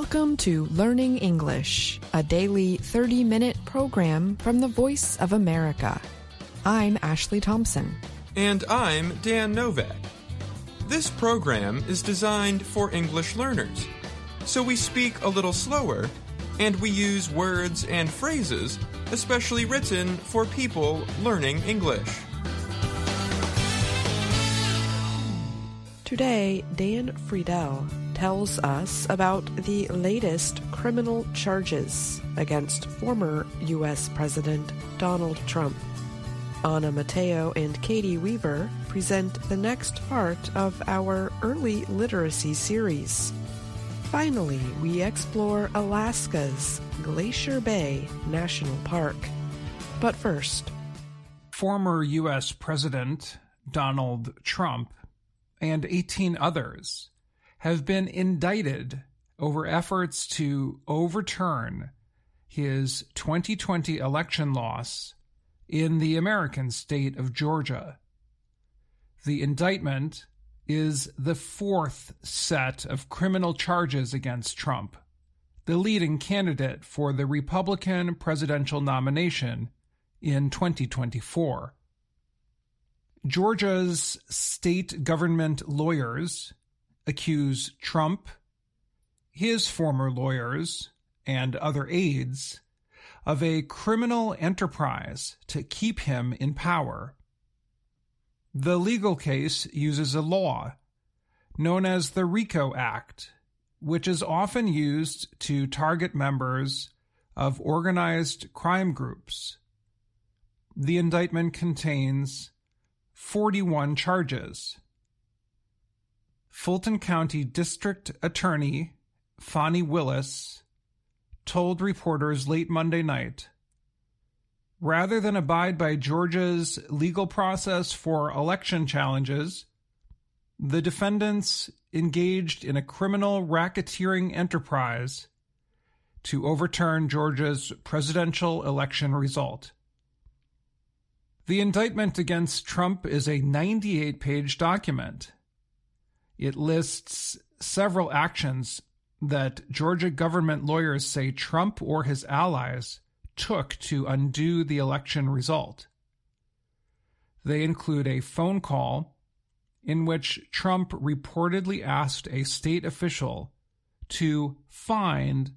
Welcome to Learning English, a daily 30-minute program from the Voice of America. I'm Ashley Thompson. And I'm Dan Novak. This program is designed for English learners, so we speak a little slower, and we use words and phrases especially written for people learning English. Today, Dan Friedel tells us about the latest criminal charges against former U.S. President Donald Trump. Anna Matteo and Katie Weaver present the next part of our early literacy series. Finally, we explore Alaska's Glacier Bay National Park. But first, former U.S. President Donald Trump and 18 others have been indicted over efforts to overturn his 2020 election loss in the American state of Georgia. The indictment is the fourth set of criminal charges against Trump, the leading candidate for the Republican presidential nomination in 2024. Georgia's state government lawyers accuse Trump, his former lawyers, and other aides of a criminal enterprise to keep him in power. The legal case uses a law known as the RICO Act, which is often used to target members of organized crime groups. The indictment contains 41 charges. Fulton County District Attorney Fani Willis told reporters late Monday night, rather than abide by Georgia's legal process for election challenges, the defendants engaged in a criminal racketeering enterprise to overturn Georgia's presidential election result. The indictment against Trump is a 98-page document. It lists several actions that Georgia government lawyers say Trump or his allies took to undo the election result. They include a phone call in which Trump reportedly asked a state official to find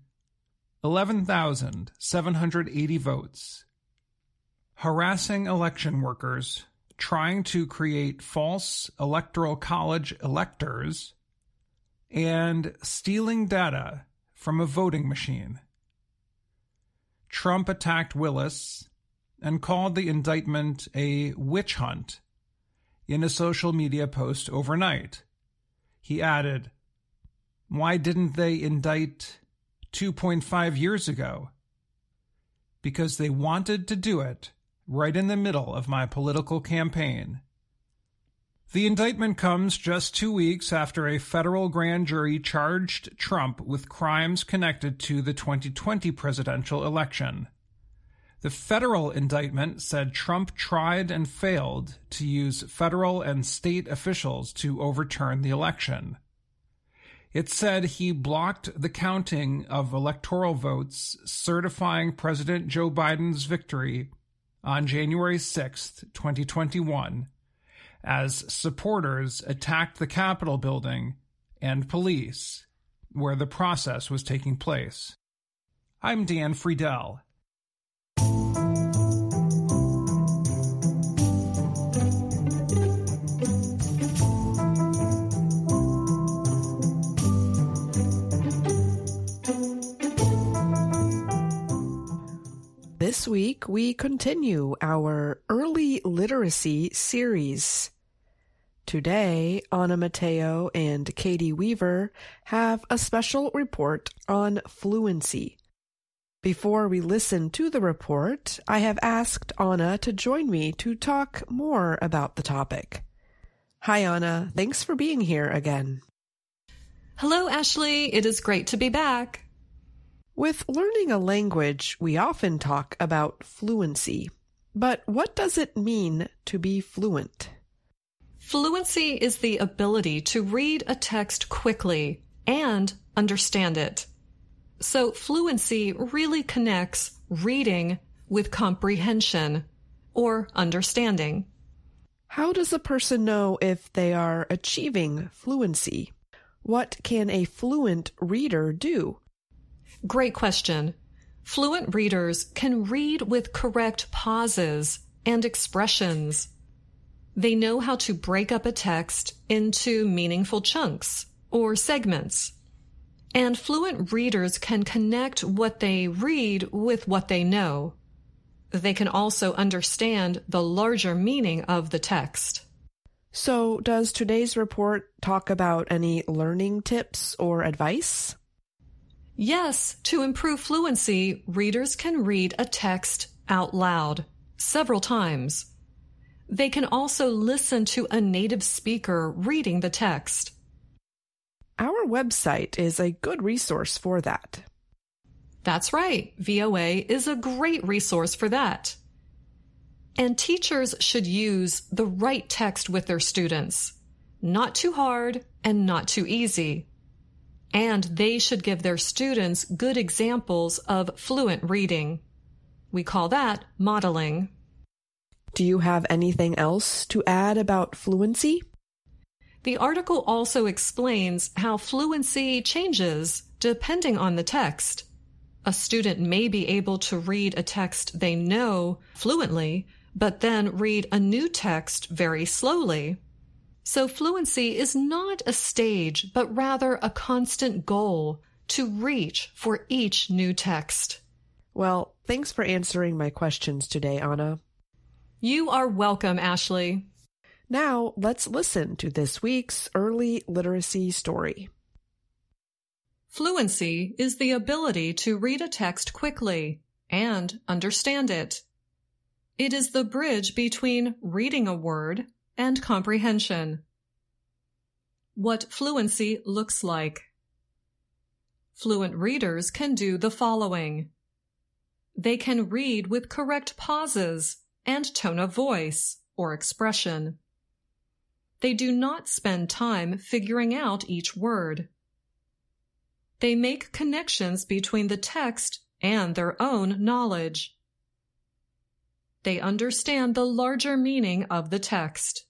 11,780 votes, harassing election workers, trying to create false electoral college electors, and stealing data from a voting machine. Trump attacked Willis and called the indictment a witch hunt in a social media post overnight. He added, "Why didn't they indict 2.5 years ago? Because they wanted to do it right in the middle of my political campaign." The indictment comes just 2 weeks after a federal grand jury charged Trump with crimes connected to the 2020 presidential election. The federal indictment said Trump tried and failed to use federal and state officials to overturn the election. It said he blocked the counting of electoral votes certifying President Joe Biden's victory on January 6, 2021, as supporters attacked the Capitol building and police, where the process was taking place. I'm Dan Friedel. This week, we continue our early literacy series. Today, Anna Matteo and Katie Weaver have a special report on fluency. Before we listen to the report, I have asked Anna to join me to talk more about the topic. Hi, Anna. Thanks for being here again. Hello, Ashley. It is great to be back. With learning a language, we often talk about fluency. But what does it mean to be fluent? Fluency is the ability to read a text quickly and understand it. So fluency really connects reading with comprehension or understanding. How does a person know if they are achieving fluency? What can a fluent reader do? Great question. Fluent readers can read with correct pauses and expressions. They know how to break up a text into meaningful chunks or segments. And fluent readers can connect what they read with what they know. They can also understand the larger meaning of the text. So, does today's report talk about any learning tips or advice? Yes, to improve fluency, readers can read a text out loud several times. They can also listen to a native speaker reading the text. Our website is a good resource for that. That's right. VOA is a great resource for that. And teachers should use the right text with their students. Not too hard and not too easy. And they should give their students good examples of fluent reading. We call that modeling. Do you have anything else to add about fluency? The article also explains how fluency changes depending on the text. A student may be able to read a text they know fluently, but then read a new text very slowly. So fluency is not a stage, but rather a constant goal to reach for each new text. Well, thanks for answering my questions today, Anna. You are welcome, Ashley. Now, let's listen to this week's early literacy story. Fluency is the ability to read a text quickly and understand it. It is the bridge between reading a word and comprehension. What fluency looks like. Fluent readers can do the following. They can read with correct pauses and tone of voice or expression. They do not spend time figuring out each word. They make connections between the text and their own knowledge. They understand the larger meaning of the text.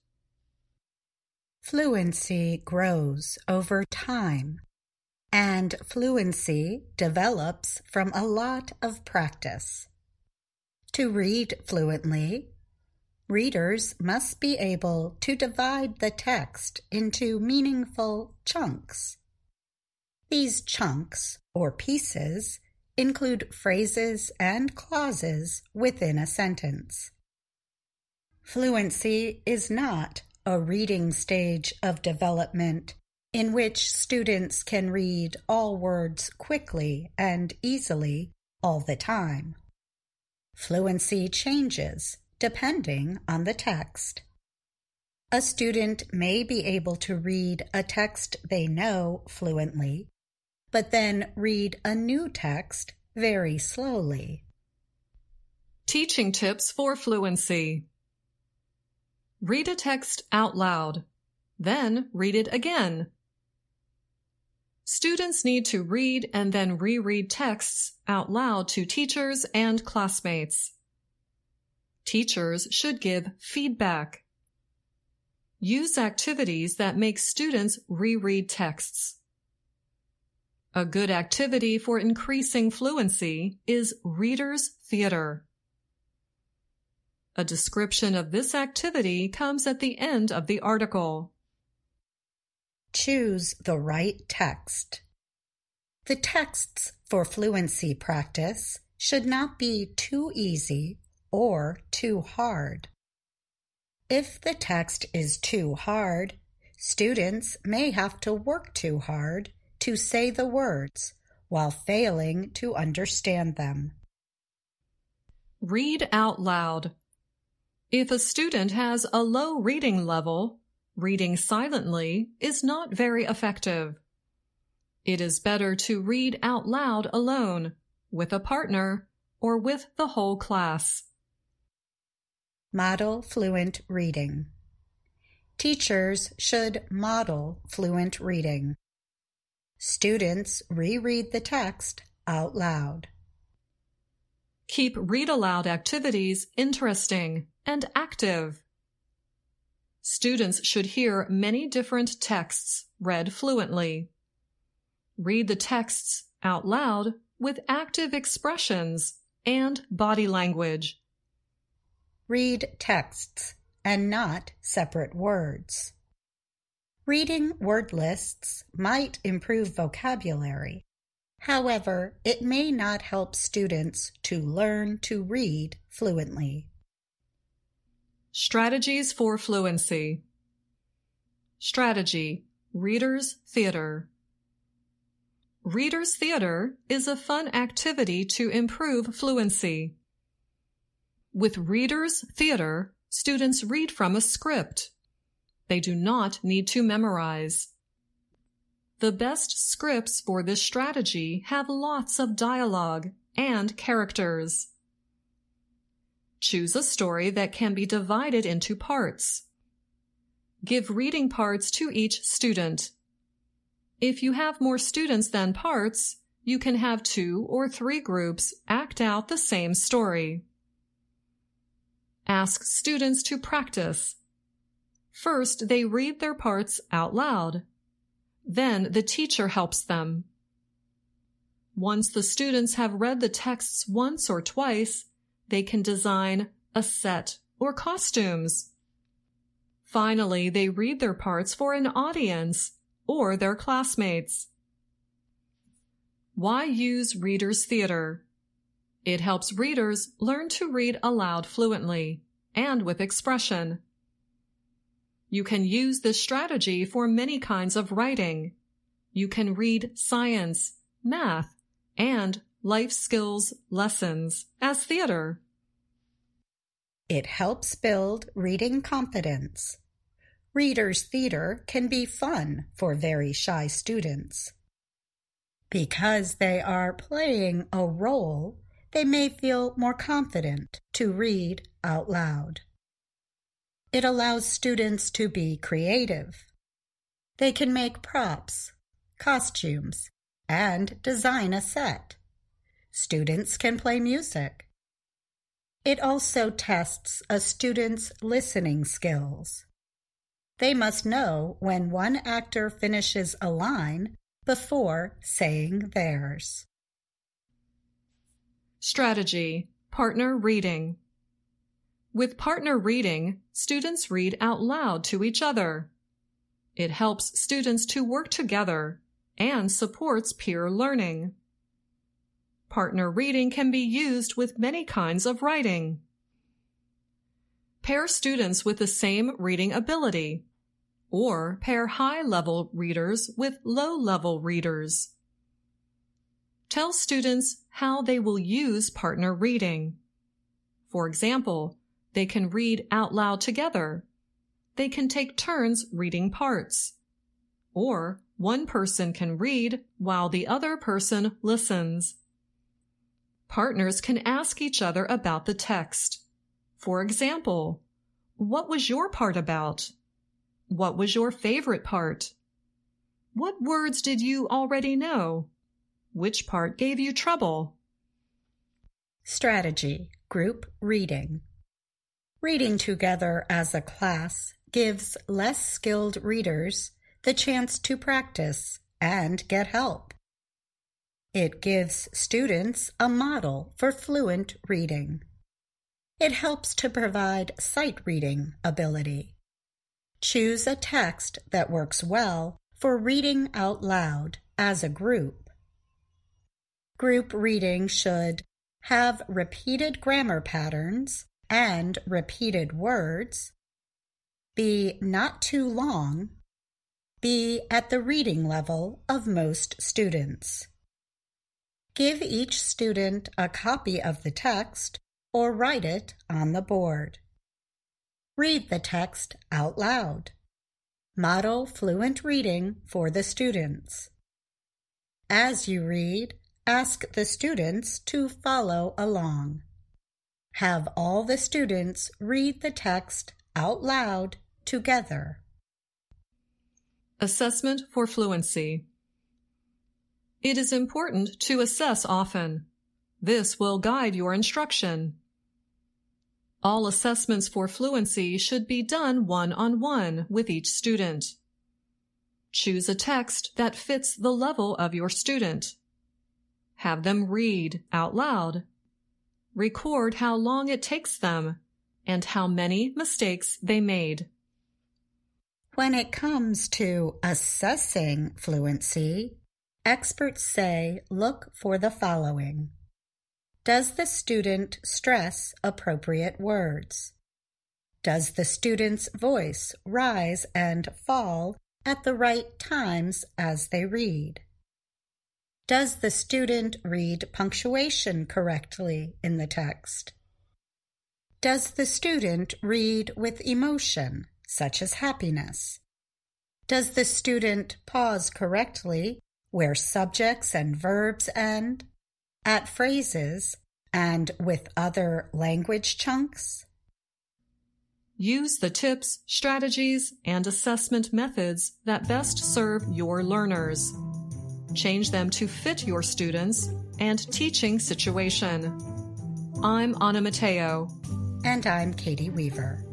Fluency grows over time, and fluency develops from a lot of practice. To read fluently, readers must be able to divide the text into meaningful chunks. These chunks, or pieces, include phrases and clauses within a sentence. Fluency is not a reading stage of development in which students can read all words quickly and easily all the time. Fluency changes depending on the text. A student may be able to read a text they know fluently, but then read a new text very slowly. Teaching tips for fluency. Read a text out loud, then read it again. Students need to read and then reread texts out loud to teachers and classmates. Teachers should give feedback. Use activities that make students reread texts. A good activity for increasing fluency is Reader's Theater. A description of this activity comes at the end of the article. Choose the right text. The texts for fluency practice should not be too easy or too hard. If the text is too hard, students may have to work too hard to say the words while failing to understand them. Read out loud. If a student has a low reading level, reading silently is not very effective. It is better to read out loud alone, with a partner, or with the whole class. Model fluent reading. Teachers should model fluent reading. Students reread the text out loud. Keep read-aloud activities interesting and active. Students should hear many different texts read fluently. Read the texts out loud with active expressions and body language. Read texts and not separate words. Reading word lists might improve vocabulary. However, it may not help students to learn to read fluently. Strategies for fluency. Strategy: Reader's Theater. Reader's Theater is a fun activity to improve fluency. With Reader's Theater, students read from a script. They do not need to memorize. The best scripts for this strategy have lots of dialogue and characters. Choose a story that can be divided into parts. Give reading parts to each student. If you have more students than parts, you can have 2 or 3 groups act out the same story. Ask students to practice. First, they read their parts out loud. Then the teacher helps them. Once the students have read the texts once or twice, they can design a set or costumes. Finally, they read their parts for an audience or their classmates. Why use Reader's Theater? It helps readers learn to read aloud fluently and with expression. You can use this strategy for many kinds of writing. You can read science, math, and life skills lessons as theater. It helps build reading confidence. Reader's Theater can be fun for very shy students. Because they are playing a role, they may feel more confident to read out loud. It allows students to be creative. They can make props, costumes, and design a set. Students can play music. It also tests a student's listening skills. They must know when one actor finishes a line before saying theirs. Strategy: Partner reading. With partner reading, students read out loud to each other. It helps students to work together and supports peer learning. Partner reading can be used with many kinds of writing. Pair students with the same reading ability, or pair high-level readers with low-level readers. Tell students how they will use partner reading. For example, they can read out loud together. They can take turns reading parts. Or one person can read while the other person listens. Partners can ask each other about the text. For example, what was your part about? What was your favorite part? What words did you already know? Which part gave you trouble? Strategy: Group reading. Reading together as a class gives less skilled readers the chance to practice and get help. It gives students a model for fluent reading. It helps to provide sight reading ability. Choose a text that works well for reading out loud as a group. Group reading should have repeated grammar patterns and repeated words, be not too long, be at the reading level of most students. Give each student a copy of the text or write it on the board. Read the text out loud. Model fluent reading for the students. As you read, ask the students to follow along. Have all the students read the text out loud together. Assessment for fluency. It is important to assess often. This will guide your instruction. All assessments for fluency should be done one-on-one with each student. Choose a text that fits the level of your student. Have them read out loud. Record how long it takes them and how many mistakes they made. When it comes to assessing fluency, experts say look for the following. Does the student stress appropriate words? Does the student's voice rise and fall at the right times as they read? Does the student read punctuation correctly in the text? Does the student read with emotion, such as happiness? Does the student pause correctly where subjects and verbs end, at phrases, and with other language chunks? Use the tips, strategies, and assessment methods that best serve your learners. Change them to fit your students and teaching situation. I'm Anna Mateo. And I'm Katie Weaver.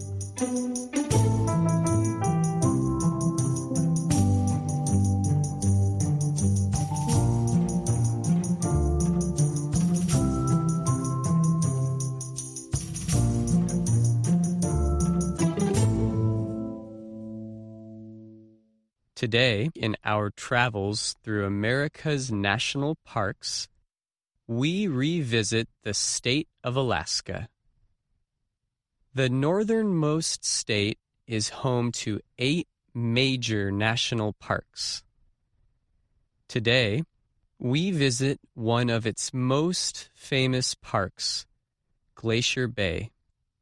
Today, in our travels through America's national parks, we revisit the state of Alaska. The northernmost state is home to 8 major national parks. Today, we visit one of its most famous parks, Glacier Bay.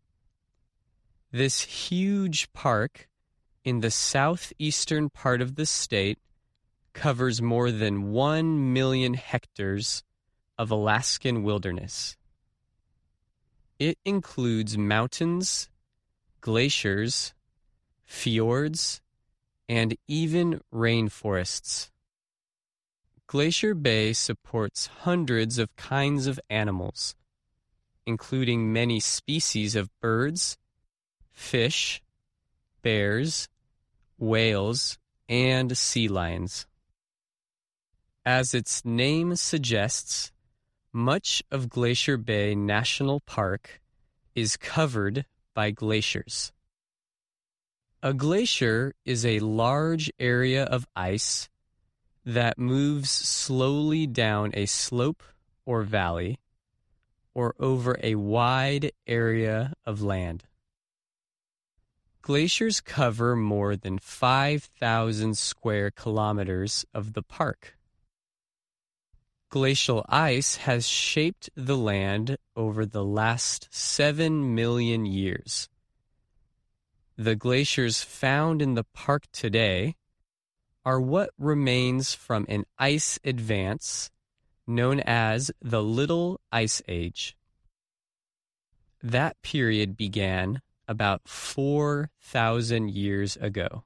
This huge park in the southeastern part of the state covers more than 1 million hectares of Alaskan wilderness. It includes mountains, glaciers, fjords, and even rainforests. Glacier Bay supports hundreds of kinds of animals, including many species of birds, fish, bears, whales, and sea lions. As its name suggests, much of Glacier Bay National Park is covered by glaciers. A glacier is a large area of ice that moves slowly down a slope or valley or over a wide area of land. Glaciers cover more than 5,000 square kilometers of the park. Glacial ice has shaped the land over the last 7 million years. The glaciers found in the park today are what remains from an ice advance known as the Little Ice Age. That period began about 4,000 years ago.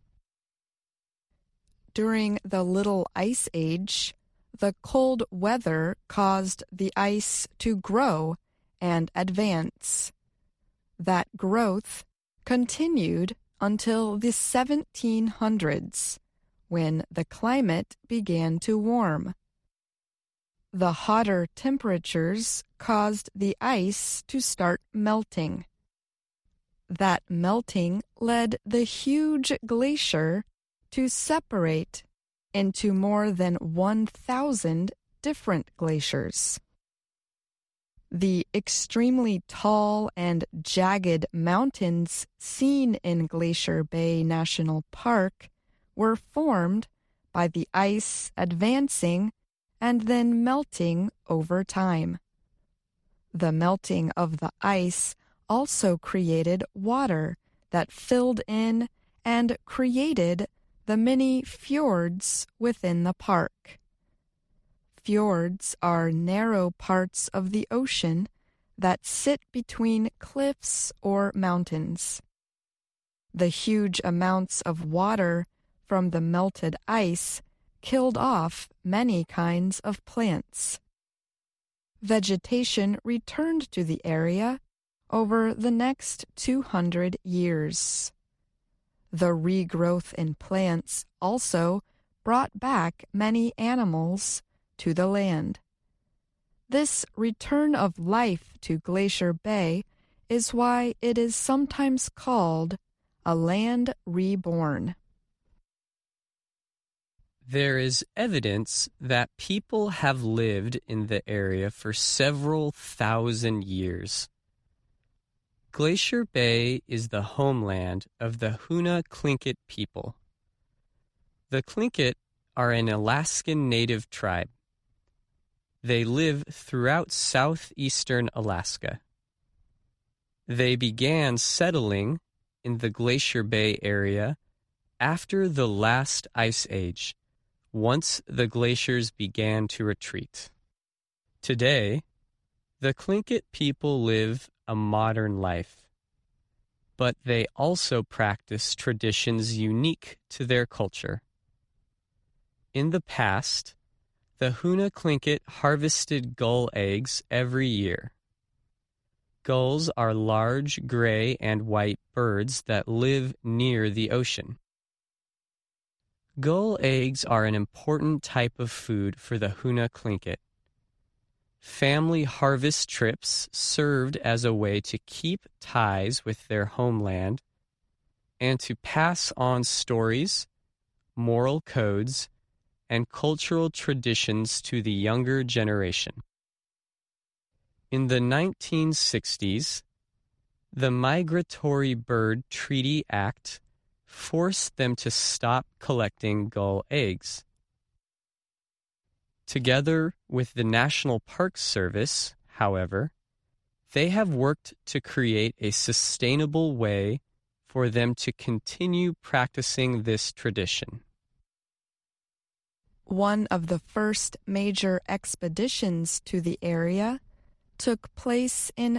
During the Little Ice Age, the cold weather caused the ice to grow and advance. That growth continued until the 1700s, when the climate began to warm. The hotter temperatures caused the ice to start melting. That melting led the huge glacier to separate into more than 1,000 different glaciers. The extremely tall and jagged mountains seen in Glacier Bay National Park were formed by the ice advancing and then melting over time. The melting of the ice also created water that filled in and created the many fjords within the park. Fjords are narrow parts of the ocean that sit between cliffs or mountains. The huge amounts of water from the melted ice killed off many kinds of plants. Vegetation returned to the area over the next 200 years. The regrowth in plants also brought back many animals to the land. This return of life to Glacier Bay is why it is sometimes called a land reborn. There is evidence that people have lived in the area for several thousand years. Glacier Bay is the homeland of the Hoona Tlingit people. The Tlingit are an Alaskan native tribe. They live throughout southeastern Alaska. They began settling in the Glacier Bay area after the last ice age, once the glaciers began to retreat. Today, the Tlingit people live a modern life, but they also practice traditions unique to their culture. In the past, the Hoona Tlingit harvested gull eggs every year. Gulls are large gray and white birds that live near the ocean. Gull eggs are an important type of food for the Hoona Tlingit. Family harvest trips served as a way to keep ties with their homeland and to pass on stories, moral codes, and cultural traditions to the younger generation. In the 1960s, the Migratory Bird Treaty Act forced them to stop collecting gull eggs. Together with the National Park Service, however, they have worked to create a sustainable way for them to continue practicing this tradition. One of the first major expeditions to the area took place in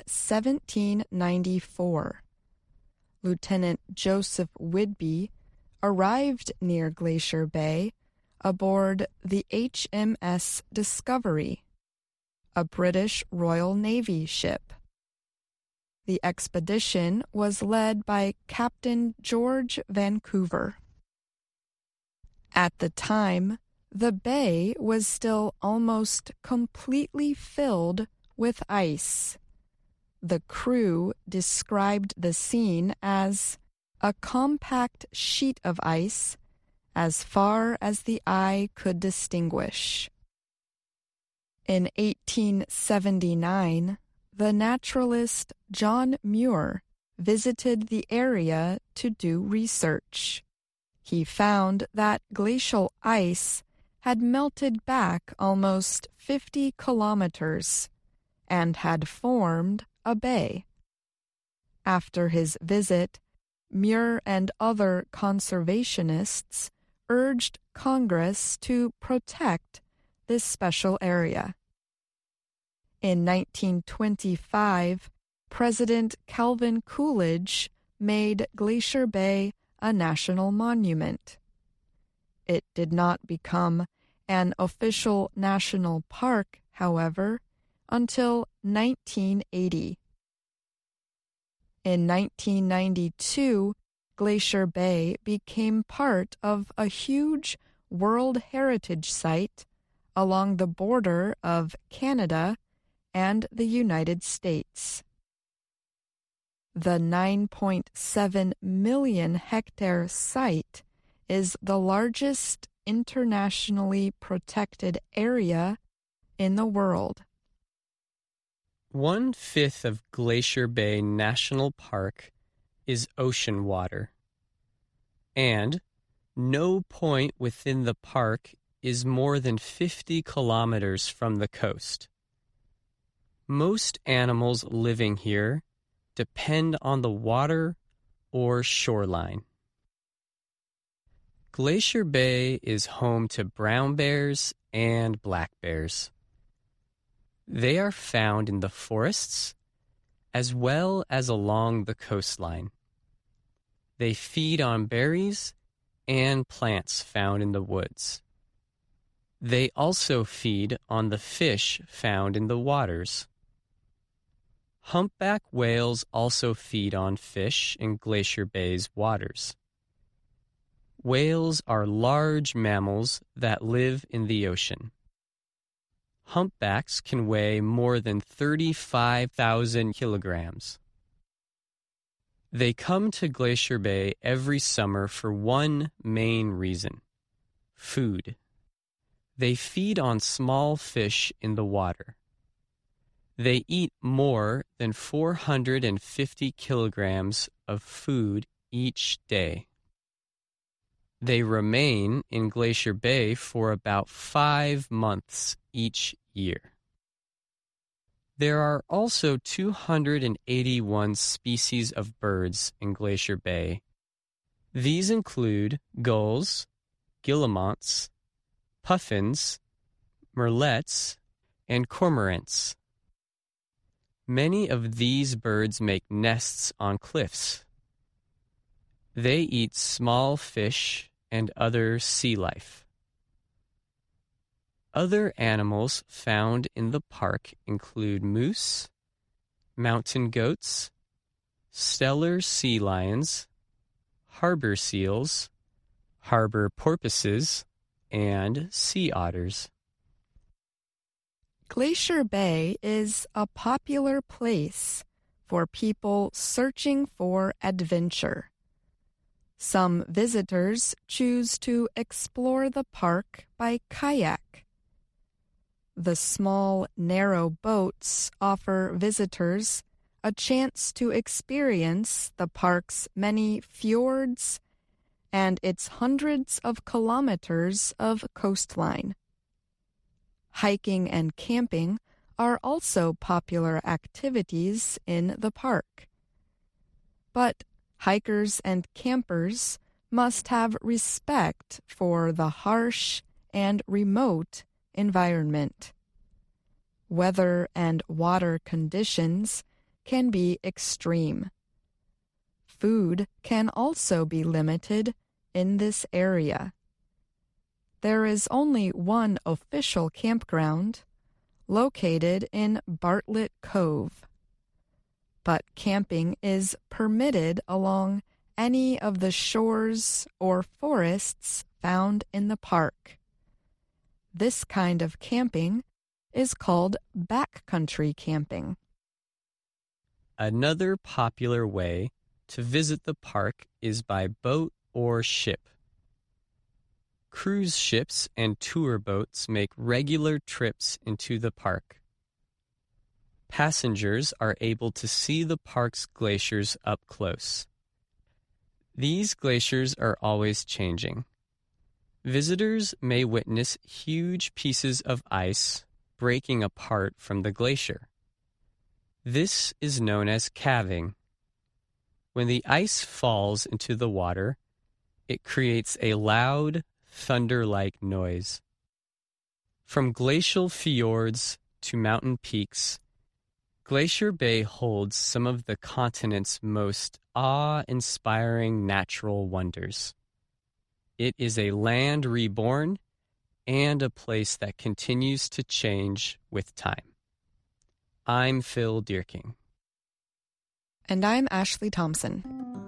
1794. Lieutenant Joseph Whidbey arrived near Glacier Bay aboard the HMS Discovery, a British Royal Navy ship. The expedition was led by Captain George Vancouver. At the time, the bay was still almost completely filled with ice. The crew described the scene as a compact sheet of ice as far as the eye could distinguish. In 1879, the naturalist John Muir visited the area to do research. He found that glacial ice had melted back almost 50 kilometers and had formed a bay. After his visit, Muir and other conservationists urged Congress to protect this special area. In 1925, President Calvin Coolidge made Glacier Bay a national monument. It did not become an official national park, however, until 1980. In 1992, Glacier Bay became part of a huge World Heritage Site along the border of Canada and the United States. The 9.7 million hectare site is the largest internationally protected area in the world. 1/5 of Glacier Bay National Park is ocean water, and no point within the park is more than 50 kilometers from the coast. Most animals living here depend on the water or shoreline. Glacier Bay is home to brown bears and black bears. They are found in the forests as well as along the coastline. They feed on berries and plants found in the woods. They also feed on the fish found in the waters. Humpback whales also feed on fish in Glacier Bay's waters. Whales are large mammals that live in the ocean. Humpbacks can weigh more than 35,000 kilograms. They come to Glacier Bay every summer for one main reason: food. They feed on small fish in the water. They eat more than 450 kilograms of food each day. They remain in Glacier Bay for about 5 months each year. There are also 281 species of birds in Glacier Bay. These include gulls, guillemots, puffins, merlets, and cormorants. Many of these birds make nests on cliffs. They eat small fish and other sea life. Other animals found in the park include moose, mountain goats, stellar sea lions, harbor seals, harbor porpoises, and sea otters. Glacier Bay is a popular place for people searching for adventure. Some visitors choose to explore the park by kayak. The small, narrow boats offer visitors a chance to experience the park's many fjords and its hundreds of kilometers of coastline. Hiking and camping are also popular activities in the park. But hikers and campers must have respect for the harsh and remote environment. Weather and water conditions can be extreme. Food can also be limited in this area. There is only one official campground, located in Bartlett Cove. But camping is permitted along any of the shores or forests found in the park. This kind of camping is called backcountry camping. Another popular way to visit the park is by boat or ship. Cruise ships and tour boats make regular trips into the park. Passengers are able to see the park's glaciers up close. These glaciers are always changing. Visitors may witness huge pieces of ice breaking apart from the glacier. This is known as calving. When the ice falls into the water, it creates a loud, thunder-like noise. From glacial fjords to mountain peaks, Glacier Bay holds some of the continent's most awe-inspiring natural wonders. It is a land reborn and a place that continues to change with time. I'm Phil Dierking. And I'm Ashley Thompson.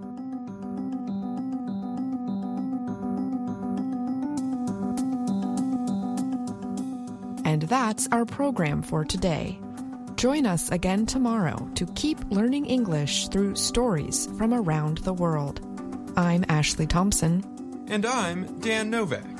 And that's our program for today. Join us again tomorrow to keep learning English through stories from around the world. I'm Ashley Thompson. And I'm Dan Novak.